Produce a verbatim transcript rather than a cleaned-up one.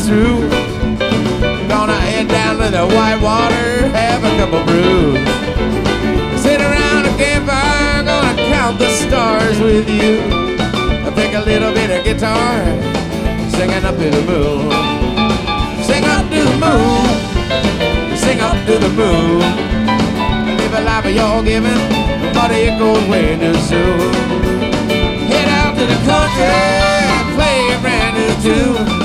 through. Gonna head down to the Whitewater, have a couple brews. Sit around a campfire, gonna count the stars with you. I pick a little bit of guitar, singing up to the moon. Sing up to the moon, sing up to the moon. Live a life of your giving, but it goes way too soon. Head out to the country, play a brand new tune.